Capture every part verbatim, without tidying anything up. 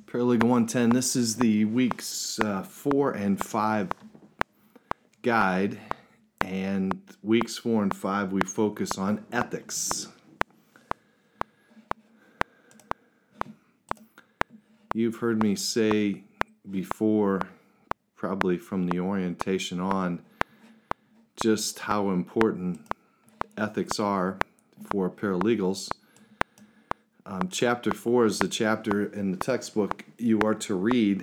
Paralegal one ten, this is the weeks uh, four and five guide, and weeks four and five we focus on ethics. You've heard me say before, probably from the orientation on, just how important ethics are for paralegals. Um, chapter four is the chapter in the textbook you are to read.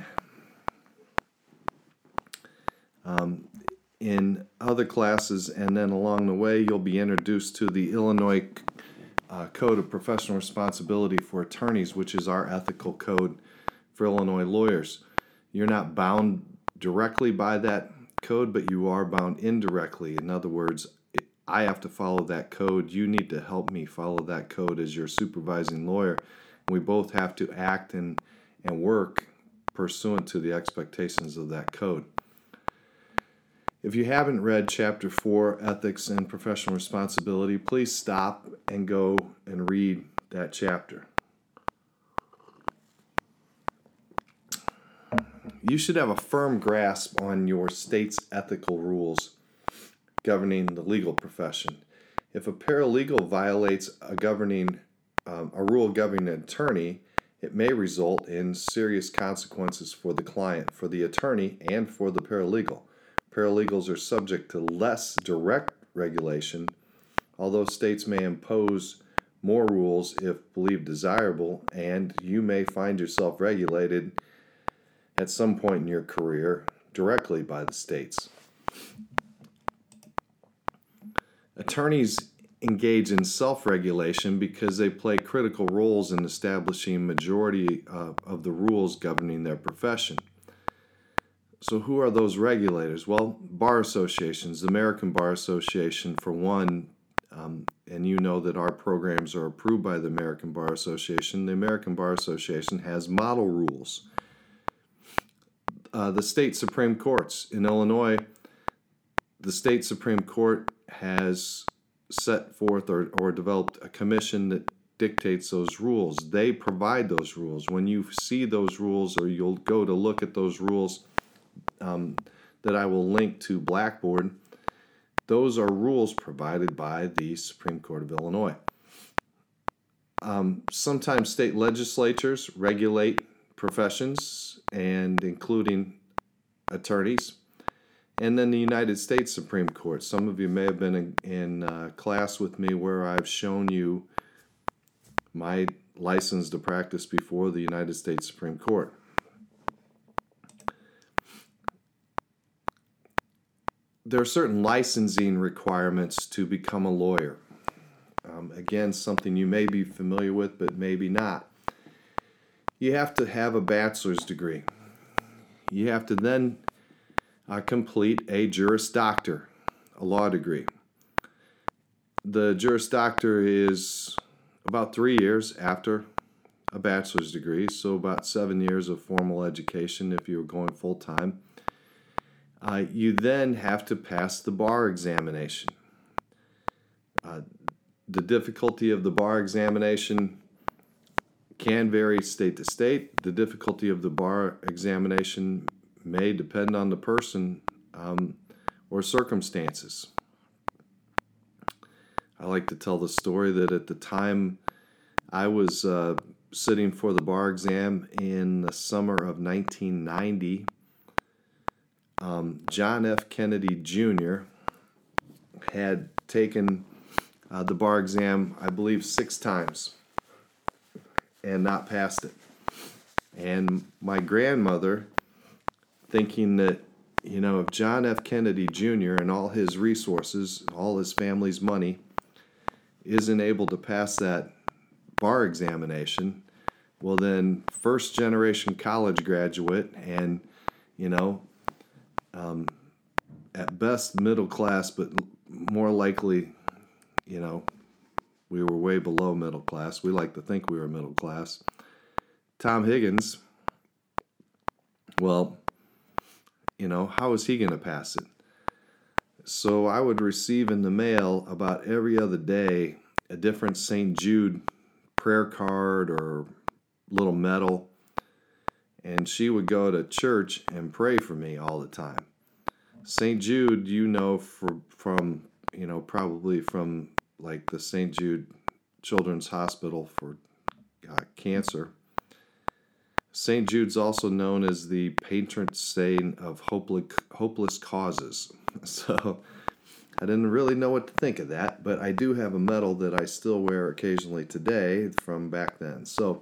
Um, in other classes, and then along the way, you'll be introduced to the Illinois uh, Code of Professional Responsibility for Attorneys, which is our ethical code for Illinois lawyers. You're not bound directly by that code, but you are bound indirectly. In other words, I have to follow that code. You need to help me follow that code as your supervising lawyer. We both have to act and, and work pursuant to the expectations of that code. If you haven't read Chapter four, Ethics and Professional Responsibility, please stop and go and read that chapter. You should have a firm grasp on your state's ethical rules governing the legal profession. If a paralegal violates a governing um, a rule governing an attorney, it may result in serious consequences for the client, for the attorney, and for the paralegal. Paralegals are subject to less direct regulation, although states may impose more rules if believed desirable, and you may find yourself regulated at some point in your career directly by the states. Attorneys engage in self-regulation because they play critical roles in establishing majority uh, of the rules governing their profession. So who are those regulators? Well, bar associations, the American Bar Association for one, um, and you know that our programs are approved by the American Bar Association. The American Bar Association has model rules. Uh, the state Supreme Courts in Illinois, the state Supreme Court has set forth or, or developed a commission that dictates those rules. They provide those rules. When you see those rules, or you'll go to look at those rules um, that I will link to Blackboard, those are rules provided by the Supreme Court of Illinois. Um, sometimes state legislatures regulate professions, and including attorneys. And then the United States Supreme Court. Some of you may have been in, in uh, class with me where I've shown you my license to practice before the United States Supreme Court. There are certain licensing requirements to become a lawyer. Um, again, something you may be familiar with, but maybe not. You have to have a bachelor's degree. You have to then Uh, complete a Juris Doctor, a law degree. The Juris Doctor is about three years after a bachelor's degree, so about seven years of formal education if you're going full-time. Uh, you then have to pass the bar examination. Uh, the difficulty of the bar examination can vary state to state. The difficulty of the bar examination may depend on the person um, or circumstances. I like to tell the story that at the time I was uh, sitting for the bar exam in the summer of nineteen ninety, um, John F. Kennedy Junior had taken uh, the bar exam, I believe, six times and not passed it. And my grandmother, thinking that, you know, if John F. Kennedy Junior and all his resources, all his family's money, isn't able to pass that bar examination, well then, first generation college graduate and, you know, um, at best middle class, but more likely, you know, we were way below middle class. We like to think we were middle class. Tom Higgins, well, you know, how is he going to pass it? So I would receive in the mail about every other day a different Saint Jude prayer card or little medal and she would go to church and pray for me all the time. Saint Jude, you know, for, from, you know, probably from like the Saint Jude Children's Hospital for uh, cancer. Saint Jude's also known as the patron saint of hopeless, hopeless causes. So I didn't really know what to think of that, but I do have a medal that I still wear occasionally today from back then. So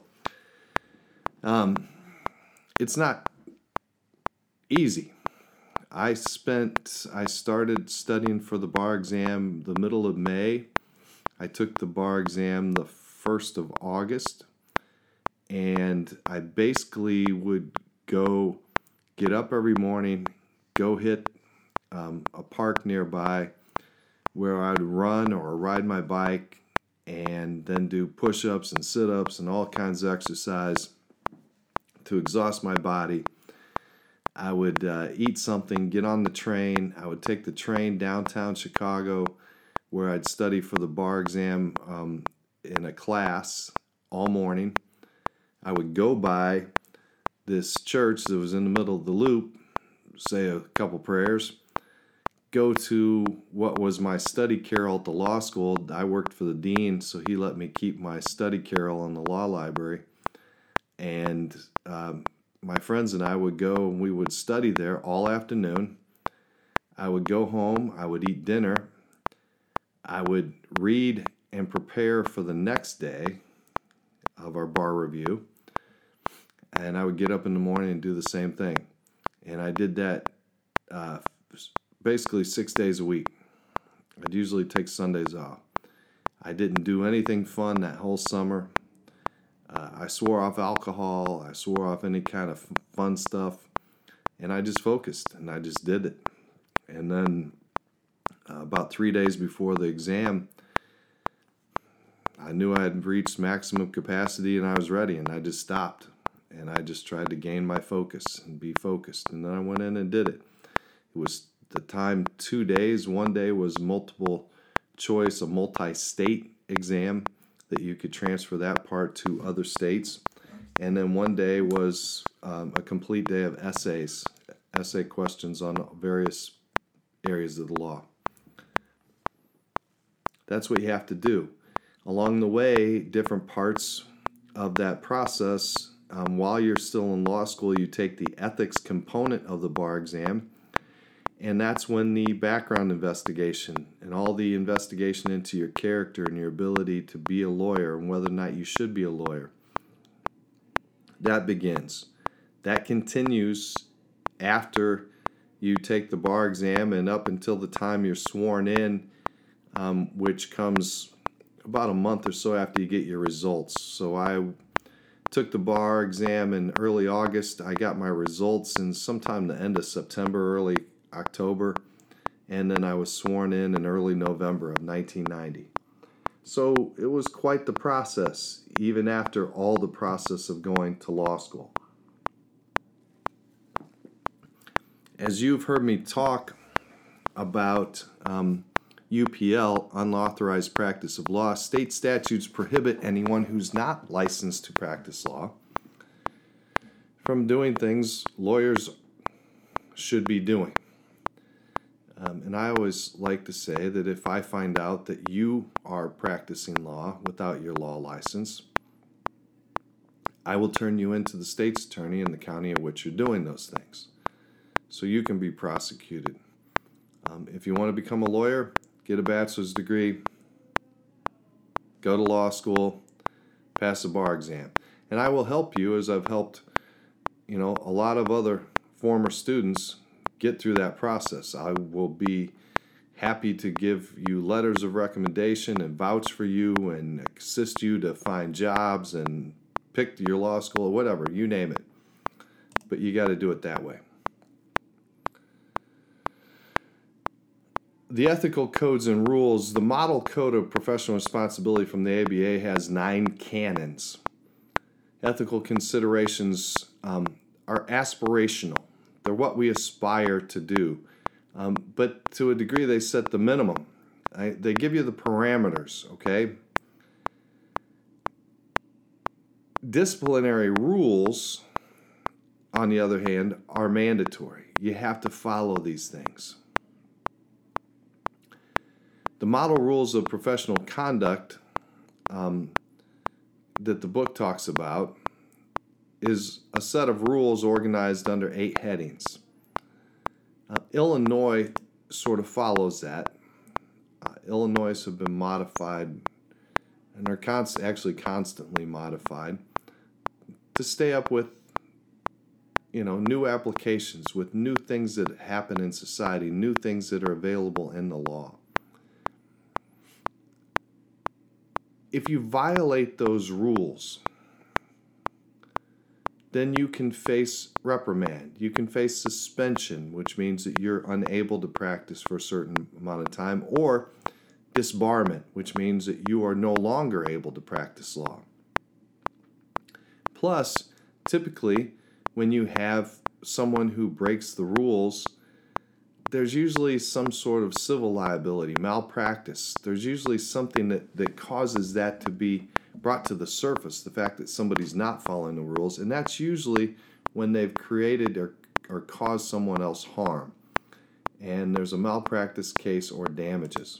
um, it's not easy. I spent, I started studying for the bar exam the middle of May. I took the bar exam the first of August, and I basically would go get up every morning, go hit um, a park nearby where I'd run or ride my bike, and then do push-ups and sit-ups and all kinds of exercise to exhaust my body. I would uh, eat something, get on the train. I would take the train downtown Chicago where I'd study for the bar exam um, in a class all morning. I would go by this church that was in the middle of the loop, say a couple prayers, go to what was my study carrel at the law school. I worked for the dean, so he let me keep my study carrel in the law library. And um, my friends and I would go and we would study there all afternoon. I would go home, I would eat dinner, I would read and prepare for the next day of our bar review, and I would get up in the morning and do the same thing. And I did that uh, basically six days a week. I'd usually take Sundays off. I didn't do anything fun that whole summer. Uh, I swore off alcohol. I swore off any kind of fun stuff. And I just focused, and I just did it. And then uh, about three days before the exam, I knew I had reached maximum capacity and I was ready, and I just stopped. And I just tried to gain my focus and be focused. And then I went in and did it. It was the time two days. One day was multiple choice, a multi-state exam that you could transfer that part to other states. And then one day was um, a complete day of essays, essay questions on various areas of the law. That's what you have to do. Along the way, different parts of that process, um, while you're still in law school, you take the ethics component of the bar exam, and that's when the background investigation and all the investigation into your character and your ability to be a lawyer and whether or not you should be a lawyer, that begins. That continues after you take the bar exam and up until the time you're sworn in, um, which comes about a month or so after you get your results. So I took the bar exam in early August. I got my results in sometime the end of September, early October, and then I was sworn in in early November of nineteen ninety. So it was quite the process, even after all the process of going to law school. As you've heard me talk about um, U P L, unauthorized practice of law, state statutes prohibit anyone who's not licensed to practice law from doing things lawyers should be doing. Um, and I always like to say that if I find out that you are practicing law without your law license, I will turn you into the state's attorney in the county in which you're doing those things, so you can be prosecuted. Um, if you want to become a lawyer, get a bachelor's degree, go to law school, pass a bar exam. And I will help you, as I've helped, you know, a lot of other former students get through that process. I will be happy to give you letters of recommendation and vouch for you and assist you to find jobs and pick your law school or whatever, you name it. But you got to do it that way. The ethical codes and rules, the model code of professional responsibility from the A B A has nine canons. Ethical considerations um, are aspirational. They're what we aspire to do. Um, but to a degree, they set the minimum. I, they give you the parameters, okay? Disciplinary rules on the other hand, are mandatory. You have to follow these things. The model rules of professional conduct um, that the book talks about is a set of rules organized under eight headings. Uh, Illinois sort of follows that. Uh, Illinois have been modified and are const- actually constantly modified to stay up with, you know, new applications, with new things that happen in society, new things that are available in the law. If you violate those rules, then you can face reprimand. You can face suspension, which means that you're unable to practice for a certain amount of time, or disbarment, which means that you are no longer able to practice law. Plus, typically, when you have someone who breaks the rules, there's usually some sort of civil liability, malpractice. There's usually something that, that causes that to be brought to the surface, the fact that somebody's not following the rules, and that's usually when they've created or, or caused someone else harm. And there's a malpractice case or damages.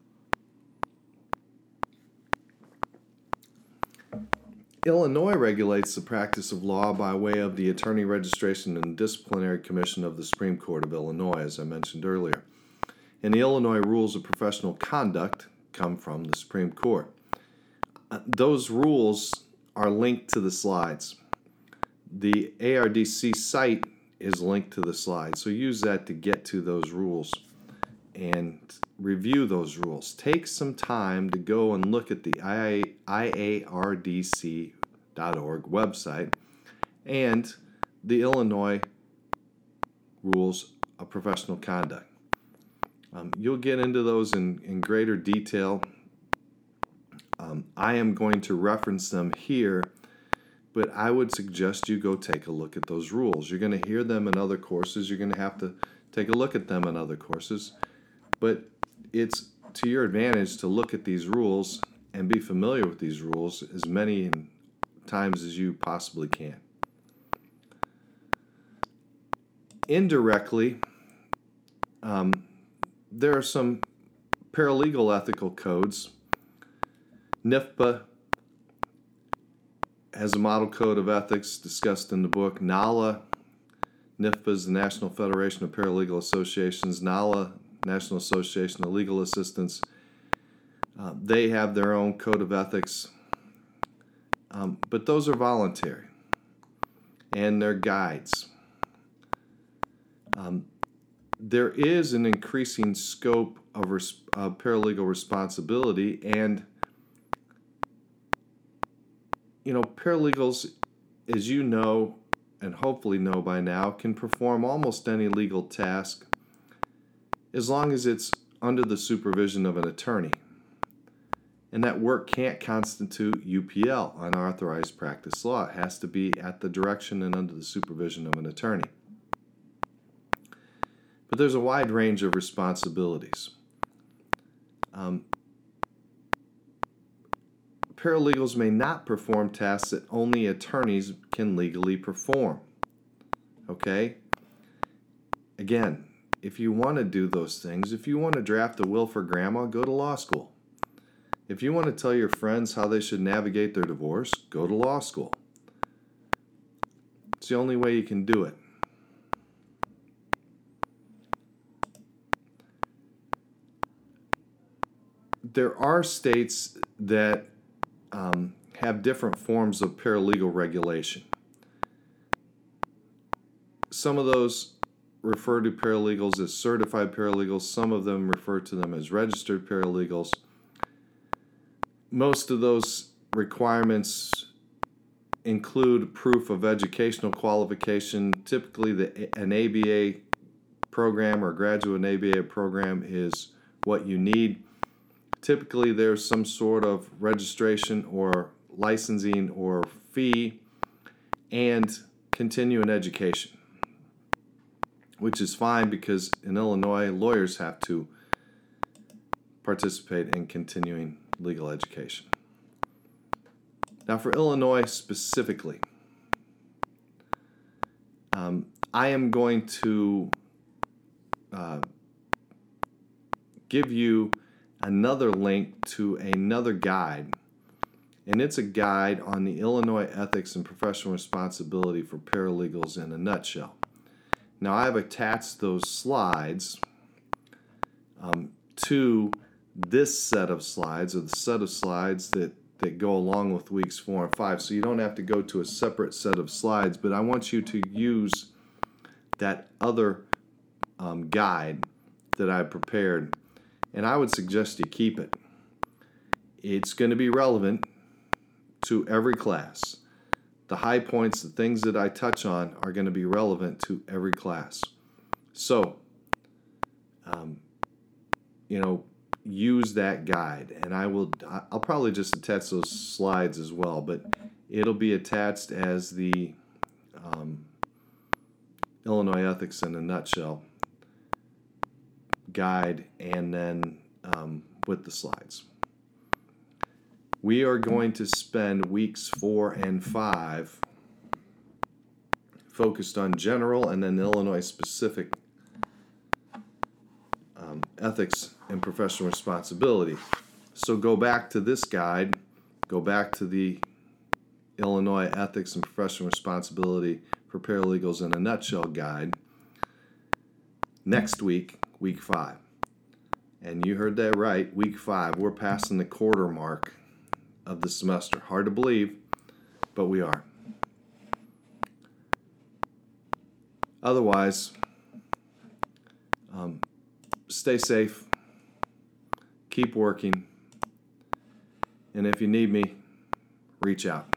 Illinois regulates the practice of law by way of the Attorney Registration and Disciplinary Commission of the Supreme Court of Illinois, as I mentioned earlier. And the Illinois rules of professional conduct come from the Supreme Court. Uh, those rules are linked to the slides. The A R D C site is linked to the slides, so use that to get to those rules and review those rules. Take some time to go and look at the I A R D C dot org website and the Illinois rules of professional conduct. Um, you'll get into those in, in greater detail. Um, I am going to reference them here, but I would suggest you go take a look at those rules. You're going to hear them in other courses. You're going to have to take a look at them in other courses. But it's to your advantage to look at these rules and be familiar with these rules as many times as you possibly can. Indirectly, um, there are some paralegal ethical codes. N F P A has a model code of ethics discussed in the book. NALA, N F P A is the National Federation of Paralegal Associations. NALA, National Association of Legal Assistants. Uh, they have their own code of ethics, um, but those are voluntary, and they're guides. Um, there is an increasing scope of res- uh, paralegal responsibility, and you know, paralegals, as you know, and hopefully know by now, can perform almost any legal task as long as it's under the supervision of an attorney. And that work can't constitute U P L, unauthorized practice law. It has to be at the direction and under the supervision of an attorney. But there's a wide range of responsibilities. Um, paralegals may not perform tasks that only attorneys can legally perform. Okay? Again, if you want to do those things, if you want to draft a will for grandma, go to law school. If you want to tell your friends how they should navigate their divorce, go to law school. It's the only way you can do it. There are states that um, have different forms of paralegal regulation. Some of those refer to paralegals as certified paralegals. Some of them refer to them as registered paralegals. Most of those requirements include proof of educational qualification. Typically, the, an A B A program or graduate A B A program is what you need. Typically, there's some sort of registration or licensing or fee and continuing education, which is fine because in Illinois, lawyers have to participate in continuing legal education. Now, for Illinois specifically, I am going to uh, give you another link to another guide, and it's a guide on the Illinois Ethics and Professional Responsibility for Paralegals in a nutshell. Now, I've attached those slides um, to this set of slides, or the set of slides that, that go along with weeks four and five. So you don't have to go to a separate set of slides, but I want you to use that other um, guide that I prepared, and I would suggest you keep it. It's going to be relevant to every class. The high points, the things that I touch on, are going to be relevant to every class. So, um, you know, use that guide, and I will. I'll probably just attach those slides as well, but it'll be attached as the um, Illinois Ethics in a Nutshell guide, and then um, with the slides. We are going to spend weeks four and five focused on general and then Illinois specific um, ethics and professional responsibility. So go back to this guide, go back to the Illinois Ethics and Professional Responsibility for Paralegals in a Nutshell guide next week, week five. And you heard that right, week five. We're passing the quarter mark of the semester. Hard to believe, but we are. Otherwise, um, stay safe, keep working, and if you need me, reach out.